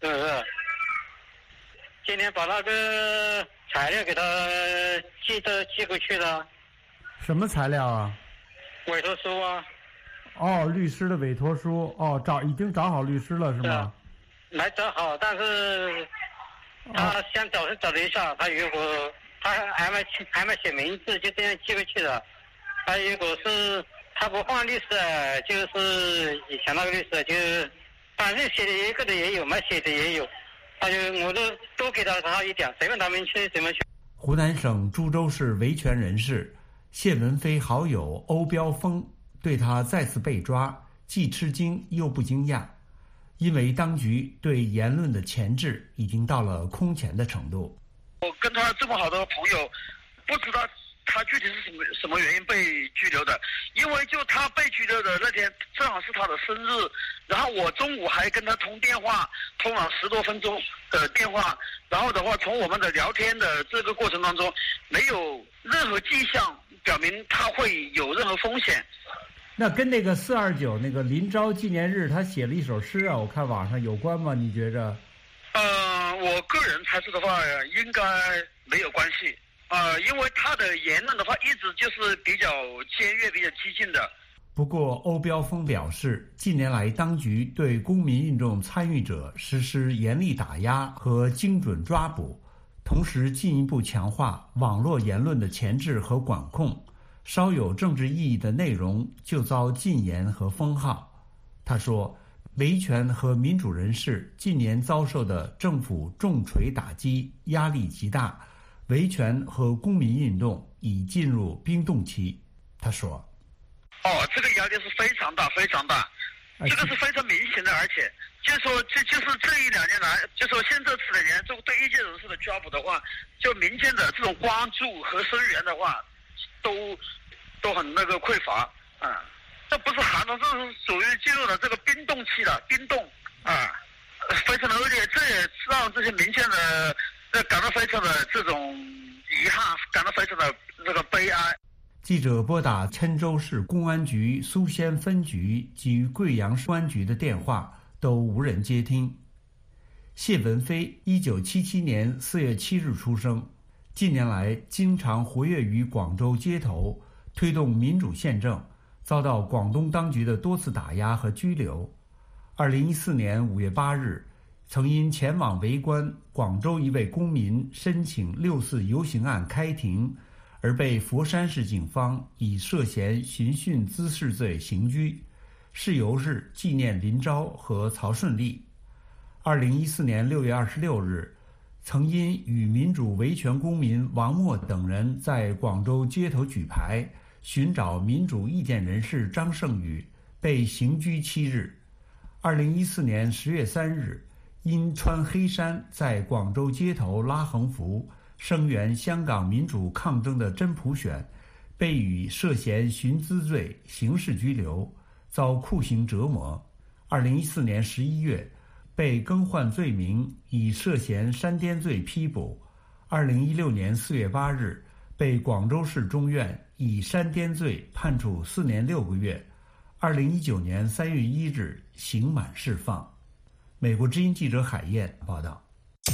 是不是？今天把那个材料给他寄的寄过去了。 什么材料啊？ 委托书啊。 哦，律师的委托书。哦，找已经找好律师了是吗？ 没找好，但是他想找是找了一下，他如果他还没还没写名字，就这样寄过去了。他如果是他不换律师，就是以前那个律师，就反正写的一个的也有，没写的也有，他就我都多给他他一点，随便他们去怎么去。 湖南省株洲市维权人士谢文飞好友欧标峰对他再次被抓既吃惊又不惊讶，因为当局对言论的钳制已经到了空前的程度。 我跟他这么好的朋友，不知道他具体是什么什么原因被拘留的，因为就他被拘留的那天正好是他的生日，然后我中午还跟他通电话，通了十多分钟的电话，然后的话从我们的聊天的这个过程当中，没有任何迹象表明他会有任何风险。 那跟那个四二九那个林昭纪念日他写了一首诗啊，我看网上有关吗？你觉着？ 呃，我个人猜测的话，应该没有关系。呃，因为他的言论的话，一直就是比较尖锐、比较激进的。 不过，欧标峰表示，近年来当局对公民运动参与者实施严厉打压和精准抓捕，同时进一步强化网络言论的钳制和管控。稍有政治意义的内容就遭禁言和封号。他说，维权和民主人士近年遭受的政府重锤打击压力极大，维权和公民运动已进入冰冻期。他说：“ 哦，这个压力是非常大，非常大，这个是非常明显的，而且就说这就是这一两年来，就说现这四年，这个对异见人士的抓捕的话，就民间的这种关注和声援的话。”都都很那个匮乏啊，这不是寒冬，这是属于进入了这个冰冻期了，冰冻啊，非常的恶劣，这也让这些民间的呃感到非常的这种遗憾，感到非常的这个悲哀。 记者拨打郴州市公安局苏仙分局及贵阳市公安局的电话，都无人接听。谢文飞一九七七年四月七日出生。近年来，经常活跃于广州街头，推动民主宪政，遭到广东当局的多次打压和拘留。二零一四年五月八日，曾因前往围观广州一位公民申请六四游行案开庭，而被佛山市警方以涉嫌寻衅滋事罪刑拘，事由是纪念林昭和曹顺利。二零一四年六月二十六日。曾因与民主维权公民王默等人在广州街头举牌寻找民主意见人士张胜宇，被刑拘七日。二零一四年十月三日，因穿黑衫在广州街头拉横幅，声援香港民主抗争的真普选，被以涉嫌寻滋罪刑事拘留，遭酷刑折磨。二零一四年十一月。被更换罪名，以涉嫌煽颠罪批捕。二零一六年四月八日，被广州市中院以煽颠罪判处四年六个月。二零一九年三月一日刑满释放。美国之音记者海燕报道。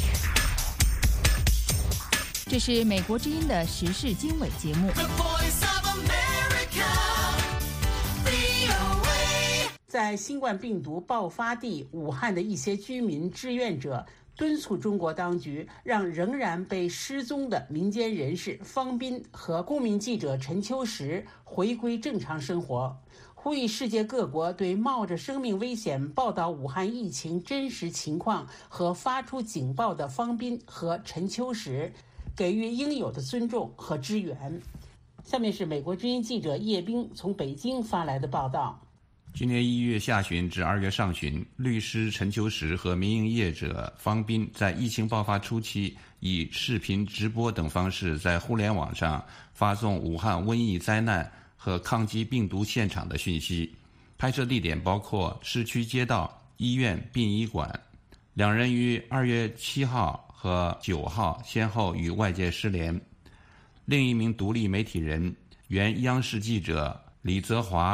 这是美国之音的时事经纬节目。 在新冠病毒爆发地武汉的一些居民志愿者敦促中国当局让仍然被失踪的民间人士方斌和公民记者陈秋实回归正常生活，呼吁世界各国对冒着生命危险报道武汉疫情真实情况和发出警报的方斌和陈秋实给予应有的尊重和支援。下面是美国之音记者叶冰从北京发来的报道。 今年一月下旬至二月上旬，律师陈秋实和民营业者方斌在疫情爆发初期，以视频直播等方式在互联网上发送武汉瘟疫灾难和抗击病毒现场的讯息。拍摄地点包括市区街道、医院、殡仪馆。两人于二月七号和九号先后与外界失联。另一名独立媒体人、原央视记者李泽华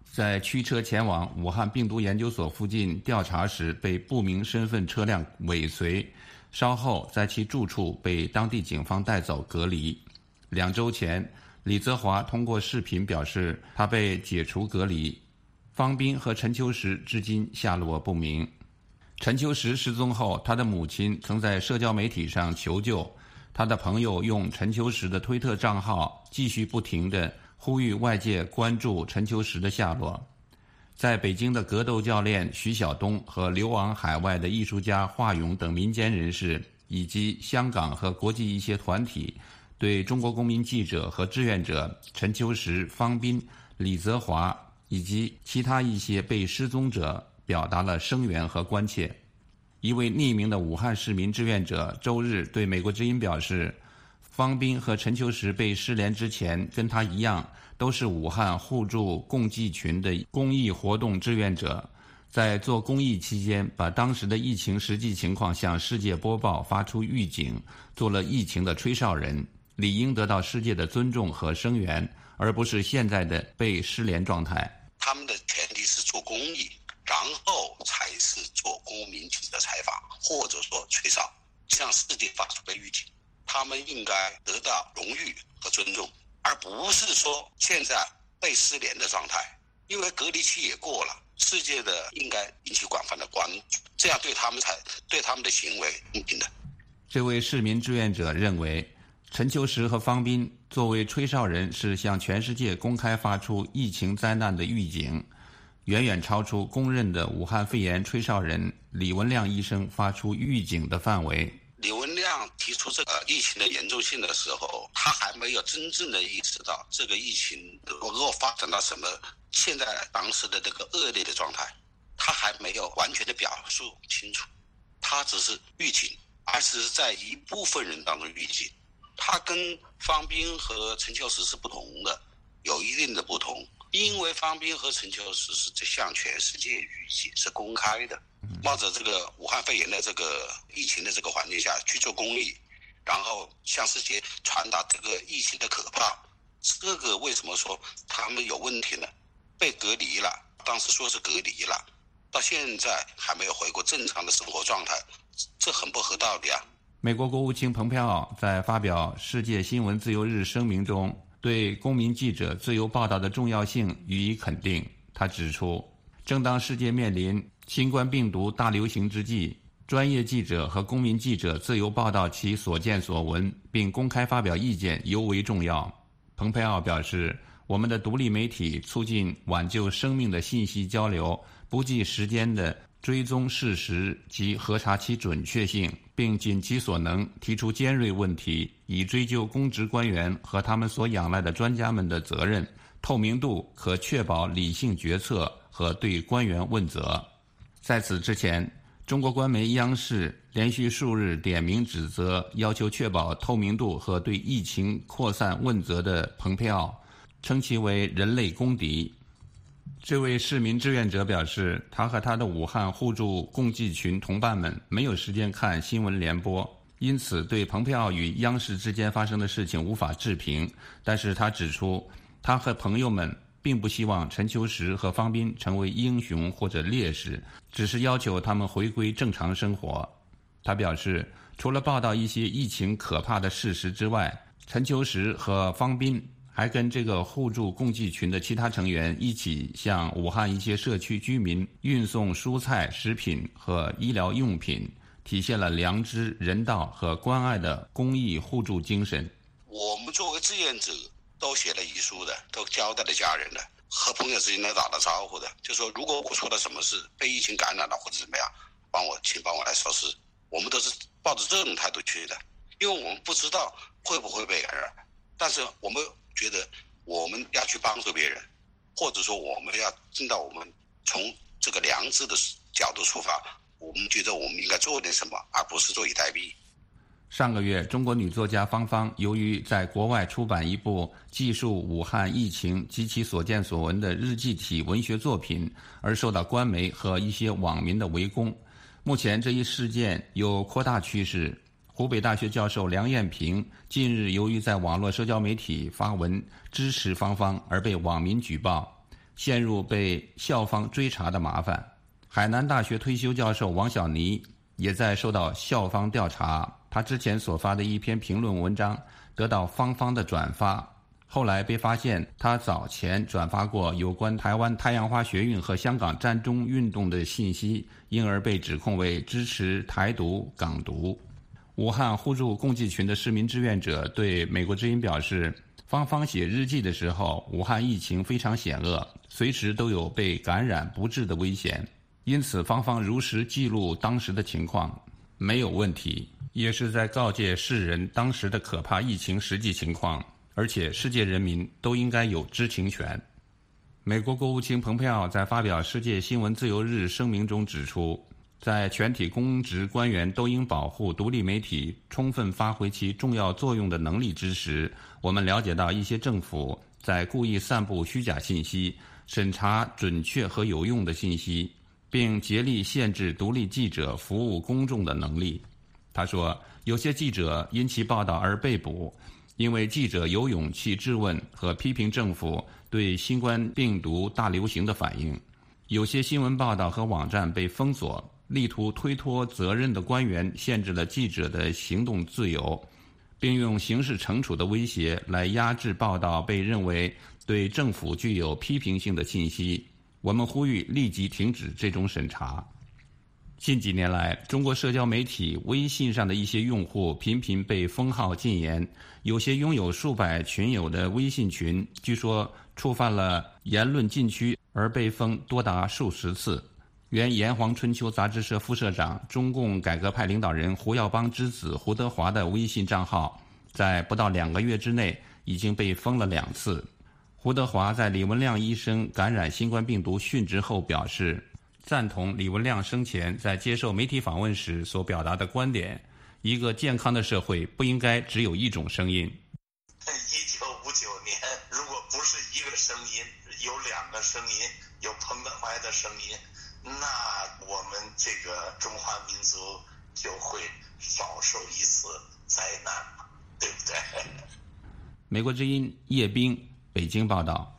在驱车前往武汉病毒研究所附近调查时被不明身份车辆尾随，稍后在其住处被当地警方带走隔离。两周前，李泽华通过视频表示他被解除隔离。方斌和陈秋实至今下落不明。陈秋实失踪后，他的母亲曾在社交媒体上求救，他的朋友用陈秋实的推特账号继续不停地呼吁外界关注陈秋实的下落。在北京的格斗教练徐晓东和流亡海外的艺术家华勇等民间人士，以及香港和国际一些团体，对中国公民记者和志愿者陈秋实、方斌、李泽华以及其他一些被失踪者表达了声援和关切。一位匿名的武汉市民志愿者周日对美国之音表示，方斌和陈秋实被失联之前跟他一样，都是武汉互助共济群的公益活动志愿者，在做公益期间把当时的疫情实际情况向世界播报，发出预警，做了疫情的吹哨人，理应得到世界的尊重和声援，而不是现在的被失联状态。 他们的前提是做公益，然后才是做公民记者采访，或者说吹哨，向世界发出的预警。他们应该得到荣誉和尊重，而不是说现在被失联的状态。因为隔离期也过了，世界的应该引起广泛的关注，这样对他们才对他们的行为公平的。 这位市民志愿者认为，陈秋实和方斌作为吹哨人是向全世界公开发出疫情灾难的预警，远远超出公认的武汉肺炎吹哨人李文亮医生发出预警的范围。 李文亮提出这个疫情的严重性的时候，他还没有真正的意识到这个疫情能够发展到什么现在当时的这个恶劣的状态，他还没有完全的表述清楚，他只是预警，而是在一部分人当中预警。他跟方斌和陈秋实是不同的，有一定的不同，因为方斌和陈秋实是向全世界预警，是公开的，冒着这个武汉肺炎的这个疫情的这个环境下去做公益，然后向世界传达这个疫情的可怕。这个为什么说他们有问题呢？被隔离了，当时说是隔离了，到现在还没有回过正常的生活状态，这很不合道理啊。 美国国务卿蓬佩奥在发表世界新闻自由日声明中，对公民记者自由报道的重要性予以肯定。他指出，正当世界面临新冠病毒大流行之际，专业记者和公民记者自由报道其所见所闻，并公开发表意见尤为重要。蓬佩奥表示，我们的独立媒体促进挽救生命的信息交流，不计时间的追踪事实及核查其准确性，并尽其所能提出尖锐问题，以追究公职官员和他们所仰赖的专家们的责任。透明度可确保理性决策和对官员问责。在此之前，中国官媒央视连续数日点名指责要求确保透明度和对疫情扩散问责的蓬佩奥，称其为人类公敌。这位市民志愿者表示，他和他的武汉互助共济群同伴们没有时间看新闻联播，因此对蓬佩奥与央视之间发生的事情无法置评。但是他指出，他和朋友们并不希望陈秋实和方斌成为英雄或者烈士，只是要求他们回归正常生活。他表示，除了报道一些疫情可怕的事实之外，陈秋实和方斌还跟这个互助共济群的其他成员一起向武汉一些社区居民运送蔬菜、食品和医疗用品，体现了良知、人道和关爱的公益互助精神。 我们作为志愿者都写了遗书的，都交代了家人的，和朋友之间都打了招呼的，就说如果我出了什么事，被疫情感染了或者怎么样，帮我请帮我来收尸。我们都是抱着这种态度去的，因为我们不知道会不会被感染，但是我们觉得我们要去帮助别人，或者说我们要尽到我们从这个良知的角度出发，我们觉得我们应该做点什么，而不是坐以待毙。 上个月，中国女作家芳芳由于在国外出版一部记述武汉疫情及其所见所闻的日记体文学作品，而受到官媒和一些网民的围攻。目前这一事件有扩大趋势。湖北大学教授梁艳平近日由于在网络社交媒体发文支持芳芳而被网民举报。 陷入被校方追查的麻烦。海南大学退休教授王小妮也在受到校方调查，他之前所发的一篇评论文章得到方方的转发，后来被发现他早前转发过有关台湾太阳花学运和香港占中运动的信息，因而被指控为支持台独、港独。武汉互助共济群的市民志愿者对美国之音表示，方方写日记的时候，武汉疫情非常险恶，随时都有被感染不治的危险，因此方方如实记录当时的情况没有问题，也是在告诫世人当时的可怕疫情实际情况，而且世界人民都应该有知情权。美国国务卿蓬佩奥在发表世界新闻自由日声明中指出，在全体公职官员都应保护独立媒体充分发挥其重要作用的能力之时，我们了解到一些政府在故意散布虚假信息，审查准确和有用的信息，并竭力限制独立记者服务公众的能力。他说，有些记者因其报道而被捕，因为记者有勇气质问和批评政府对新冠病毒大流行的反应。有些新闻报道和网站被封锁，力图推脱责任的官员限制了记者的行动自由，并用刑事惩处的威胁来压制报道被认为对政府具有批评性的信息。我们呼吁立即停止这种审查。近几年来，中国社交媒体微信上的一些用户频频被封号禁言，有些拥有数百群友的微信群，据说触犯了言论禁区而被封多达数十次。原《炎黄春秋》杂志社副社长、中共改革派领导人胡耀邦之子胡德华的微信账号，在不到两个月之内已经被封了两次。胡德华在李文亮医生感染新冠病毒殉职后表示，赞同李文亮生前在接受媒体访问时所表达的观点：一个健康的社会不应该只有一种声音。 一九五九年，如果不是一个声音，有两个声音，有彭德怀的声音，那我们这个中华民族就会少受一次灾难，对不对？ 美国之音叶冰，北京报道。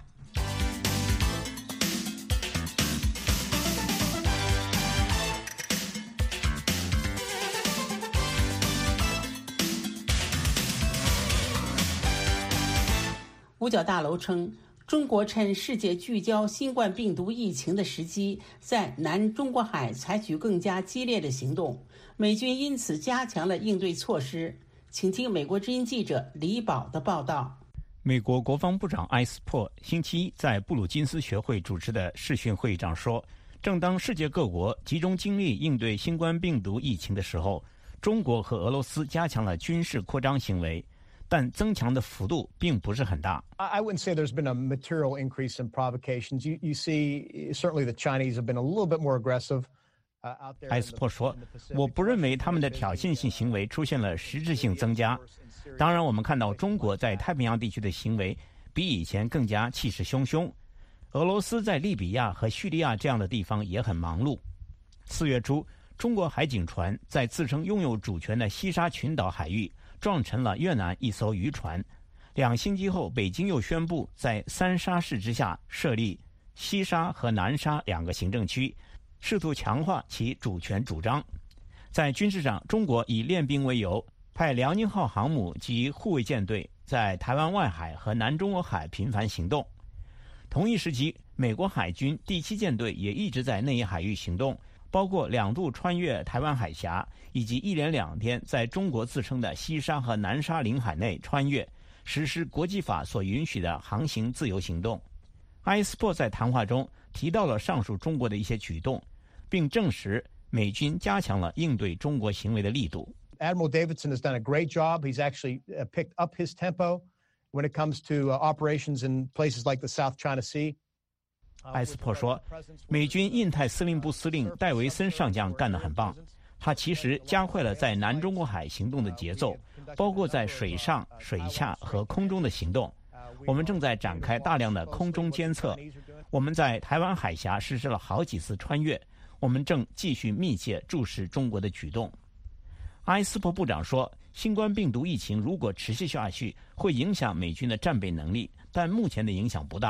五角大楼称，中国趁世界聚焦新冠病毒疫情的时机，在南中国海采取更加激烈的行动，美军因此加强了应对措施。请听美国之音记者李宝的报道。 美国国防部长埃斯珀星期一在布鲁金斯学会主持的视讯会议上说，正当世界各国集中精力应对新冠病毒疫情的时候，中国和俄罗斯加强了军事扩张行为，但增强的幅度并不是很大。 I wouldn't say there's been a material increase in provocations. You, you see, certainly the Chinese have been a little bit more aggressive. 埃斯珀说，我不认为他们的挑衅性行为出现了实质性增加。当然，我们看到中国在太平洋地区的行为比以前更加气势汹汹。俄罗斯在利比亚和叙利亚这样的地方也很忙碌。四月初，中国海警船在自称拥有主权的西沙群岛海域撞沉了越南一艘渔船。两星期后，北京又宣布在三沙市之下设立西沙和南沙两个行政区，试图强化其主权主张。在军事上，中国以练兵为由，派辽宁号航母及护卫舰队在台湾外海和南中国海频繁行动。同一时期，美国海军第七舰队也一直在内野海域行动，包括两度穿越台湾海峡，以及一连两天在中国自称的西沙和南沙领海内穿越，实施国际法所允许的航行自由行动。埃斯珀在谈话中提到了上述中国的一些举动，并证实美军加强了应对中国行为的力度。 Admiral Davidson has done a great job. He's actually uh, picked up his tempo when it comes to uh, operations in places like the South China Sea. 埃斯珀说，美军印太司令部司令戴维森上将干得很棒，他其实加快了在南中国海行动的节奏，包括在水上、水下和空中的行动。我们正在展开大量的空中监测，我们在台湾海峡实施了好几次穿越，我们正继续密切注视中国的举动。埃斯珀部长说，新冠病毒疫情如果持续下去，会影响美军的战备能力，但目前的影响不大。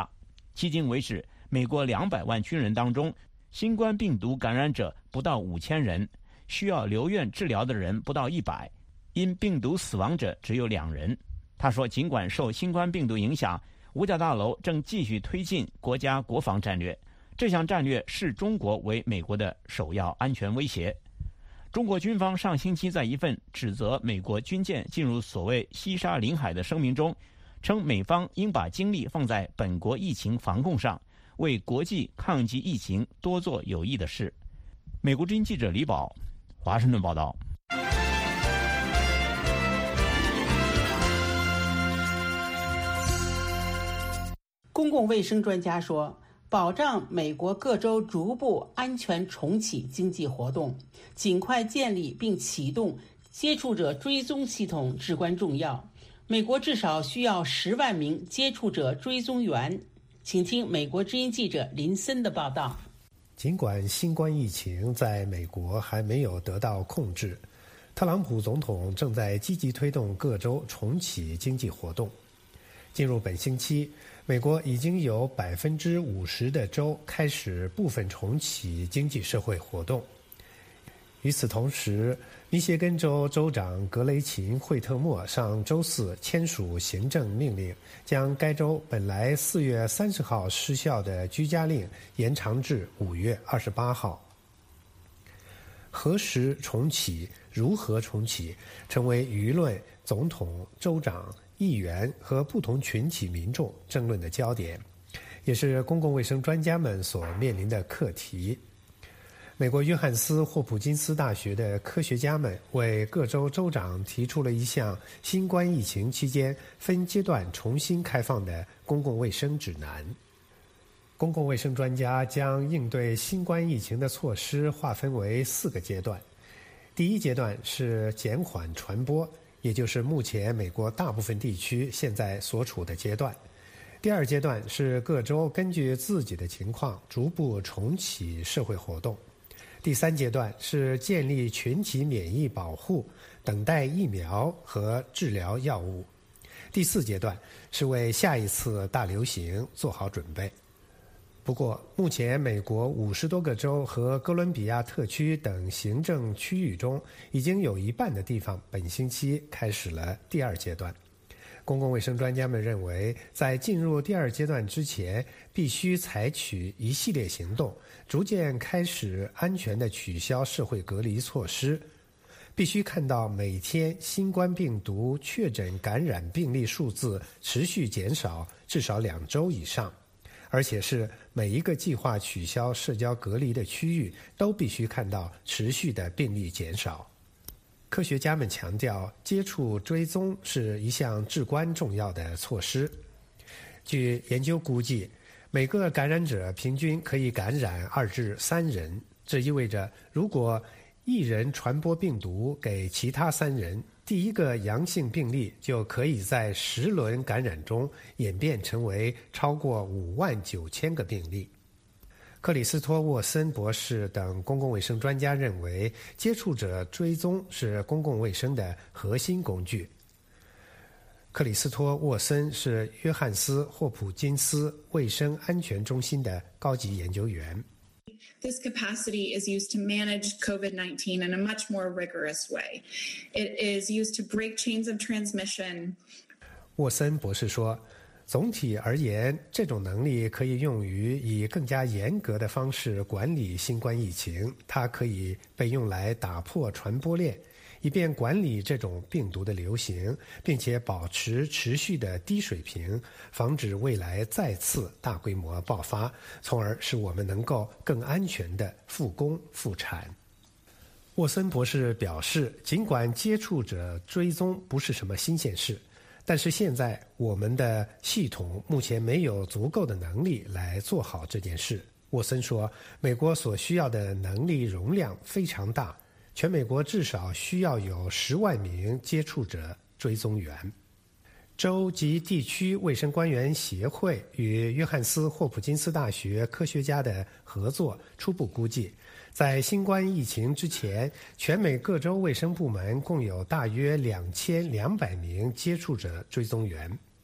迄今为止，美国两百万军人当中，新冠病毒感染者不到五千人，需要留院治疗的人不到一百，因病毒死亡者只有两人。他说，尽管受新冠病毒影响，五角大楼正继续推进国家国防战略，这项战略视中国为美国的首要安全威胁。中国军方上星期在一份指责美国军舰进入所谓西沙领海的声明中，称美方应把精力放在本国疫情防控上，为国际抗击疫情多做有益的事。美国之音记者李宝，华盛顿报道。 公共卫生专家说，保障美国各州逐步安全重启经济活动，尽快建立并启动接触者追踪系统至关重要。美国至少需要十万名接触者追踪员。请听美国之音记者林森的报道。 尽管新冠疫情在美国还没有得到控制，特朗普总统正在积极推动各州重启经济活动。进入本星期，美国已经有百分之五十的州开始部分重启经济社会活动。与此同时，密歇根州州长格雷琴·惠特默上周四签署行政命令，将该州本来四月三十号失效的居家令延长至五月二十八号。何时重启、如何重启，成为舆论、总统、州长、议员和不同群体民众争论的焦点，也是公共卫生专家们所面临的课题。美国约翰斯霍普金斯大学的科学家们为各州州长提出了一项新冠疫情期间分阶段重新开放的公共卫生指南。公共卫生专家将应对新冠疫情的措施划分为四个阶段。第一阶段是减缓传播，也就是目前美国大部分地区现在所处的阶段。第二阶段是各州根据自己的情况逐步重启社会活动。第三阶段是建立群体免疫保护，等待疫苗和治疗药物。第四阶段是为下一次大流行做好准备。不过，目前美国五十多个州和哥伦比亚特区等行政区域中，已经有一半的地方本星期开始了第二阶段。公共卫生专家们认为，在进入第二阶段之前，必须采取一系列行动，逐渐开始安全地取消社会隔离措施。必须看到每天新冠病毒确诊感染病例数字持续减少至少两周以上，而且是每一个计划取消社交隔离的区域都必须看到持续的病例减少。科学家们强调，接触追踪是一项至关重要的措施。据研究估计，每个感染者平均可以感染二至三人，这意味着如果一人传播病毒给其他三人，第一个阳性病例就可以在十轮感染中演变成为超过五万九千个病例。克里斯托沃森博士等公共卫生专家认为，接触者追踪是公共卫生的核心工具。克里斯托沃森是约翰斯霍普金斯卫生安全中心的高级研究员。 This capacity is used to manage COVID nineteen in a much more rigorous way. It is used to break chains of transmission. 沃森博士说，总体而言，这种能力可以用于以更加严格的方式管理新冠疫情，它可以被用来打破传播链，以便管理这种病毒的流行，并且保持持续的低水平，防止未来再次大规模爆发，从而使我们能够更安全地复工复产。沃森博士表示，尽管接触者追踪不是什么新鲜事，但是现在我们的系统目前没有足够的能力来做好这件事。沃森说，美国所需要的能力容量非常大，全美国至少需要有十万名接触者追踪员。州及地区卫生官员协会与约翰斯霍普金斯大学科学家的合作初步估计，在新冠疫情之前，全美各州卫生部门共有大约两千两百名接触者追踪员。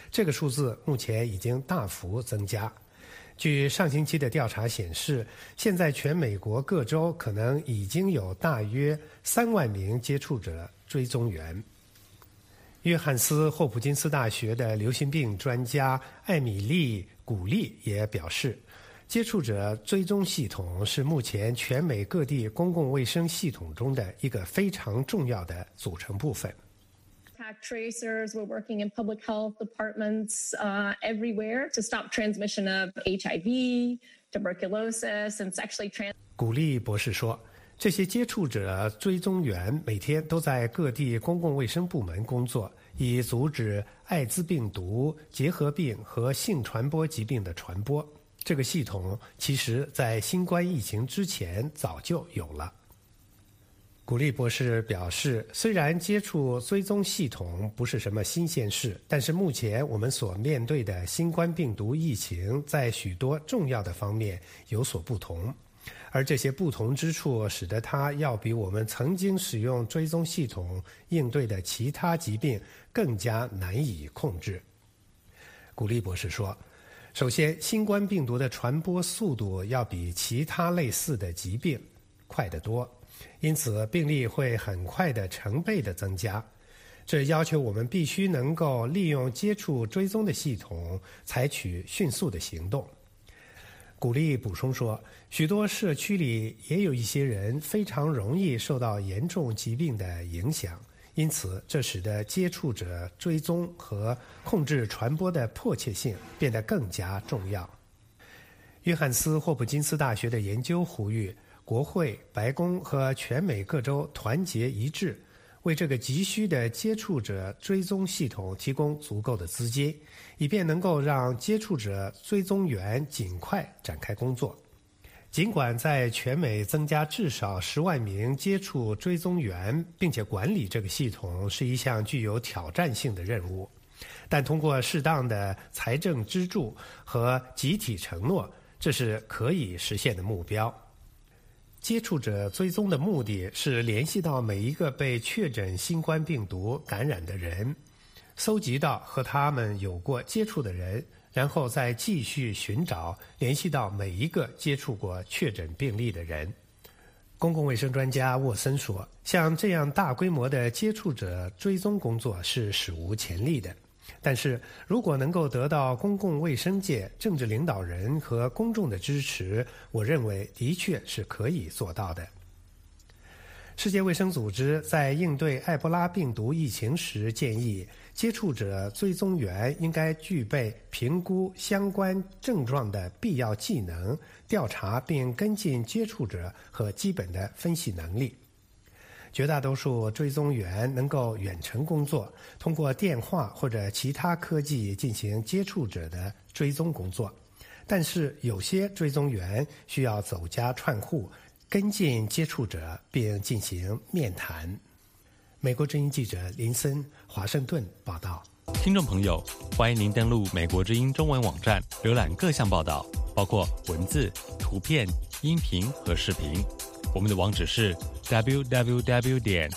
这个数字目前已经大幅增加。据上星期的调查显示，现在全美国各州可能已经有大约三万名接触者追踪源。约翰斯霍普金斯大学的流行病专家艾米丽·古利也表示，接触者追踪系统是目前全美各地公共卫生系统中的一个非常重要的组成部分。 Contact tracers, we're working in public health departments uh, everywhere to stop transmission of H I V, tuberculosis, and sexually trans. 古利博士说，这些接触者追踪员每天都在各地公共卫生部门工作，以阻止艾滋病毒、结核病和性传播疾病的传播。这个系统其实在新冠疫情之前早就有了。古利博士表示，虽然接触追踪系统不是什么新鲜事，但是目前我们所面对的新冠病毒疫情在许多重要的方面有所不同，而这些不同之处使得它要比我们曾经使用追踪系统应对的其他疾病更加难以控制。古利博士说，首先，新冠病毒的传播速度要比其他类似的疾病快得多，因此病例会很快的成倍的增加。这要求我们必须能够利用接触追踪的系统，采取迅速的行动。古利补充说，许多社区里也有一些人非常容易受到严重疾病的影响，因此这使得接触者追踪和控制传播的迫切性变得更加重要。约翰斯霍普金斯大学的研究呼吁国会、白宫和全美各州团结一致，为这个急需的接触者追踪系统提供足够的资金，以便能够让接触者追踪员尽快展开工作。尽管在全美增加至少十万名接触追踪员，并且管理这个系统是一项具有挑战性的任务，但通过适当的财政支柱和集体承诺，这是可以实现的目标。接触者追踪的目的是联系到每一个被确诊新冠病毒感染的人，搜集到和他们有过接触的人，然后再继续寻找联系到每一个接触过确诊病例的人。公共卫生专家沃森说，像这样大规模的接触者追踪工作是史无前例的，但是如果能够得到公共卫生界、政治领导人和公众的支持，我认为的确是可以做到的。世界卫生组织在应对埃博拉病毒疫情时建议，接触者追踪员应该具备评估相关症状的必要技能，调查并跟进接触者和基本的分析能力。绝大多数追踪员能够远程工作，通过电话或者其他科技进行接触者的追踪工作，但是有些追踪员需要走家串户，跟进接触者并进行面谈。美国之音记者林森华盛顿报道。 听众朋友，欢迎您登录美国之音中文网站，浏览各项报道，包括文字、图片、音频和视频。我们的网址是 double-u double-u double-u 点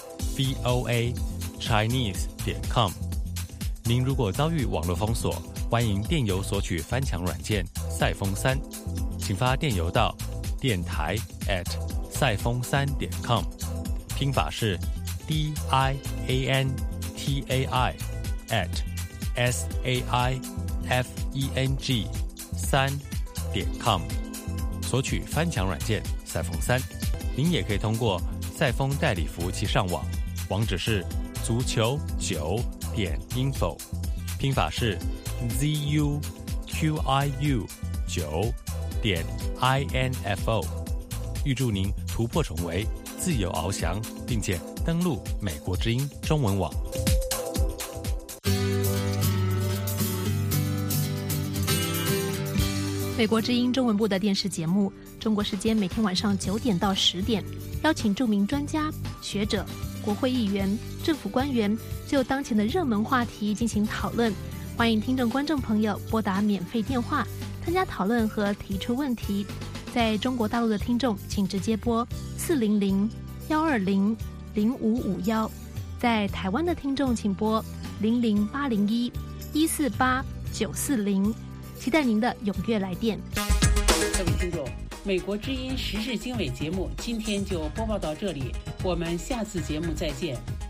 voa chinese 点 com。您如果遭遇网络封锁，欢迎电邮索取翻墙软件赛风三，请发电邮到电台 at 赛风三点 com， 拼法是 d i a n t a i at s a i f e n g 三点 com， 索取翻墙软件赛风三。您也可以通过赛风代理服务器上网，网址是足球九点 info， 拼法是 z u q i u 九点 i n f o。预祝您突破重围，自由翱翔，并且登陆美国之音中文网。 美国之音中文部的电视节目，中国时间每天晚上九点到十点，邀请著名专家、学者、国会议员、政府官员就当前的热门话题进行讨论。欢迎听众观众朋友拨打免费电话参加讨论和提出问题。在中国大陆的听众请直接拨四零零幺二零零五五幺，在台湾的听众请拨零零八零一一四八九四零，期待您的踊跃来电。 各位听众，美国之音时事经纬节目今天就播报到这里，我们下次节目再见。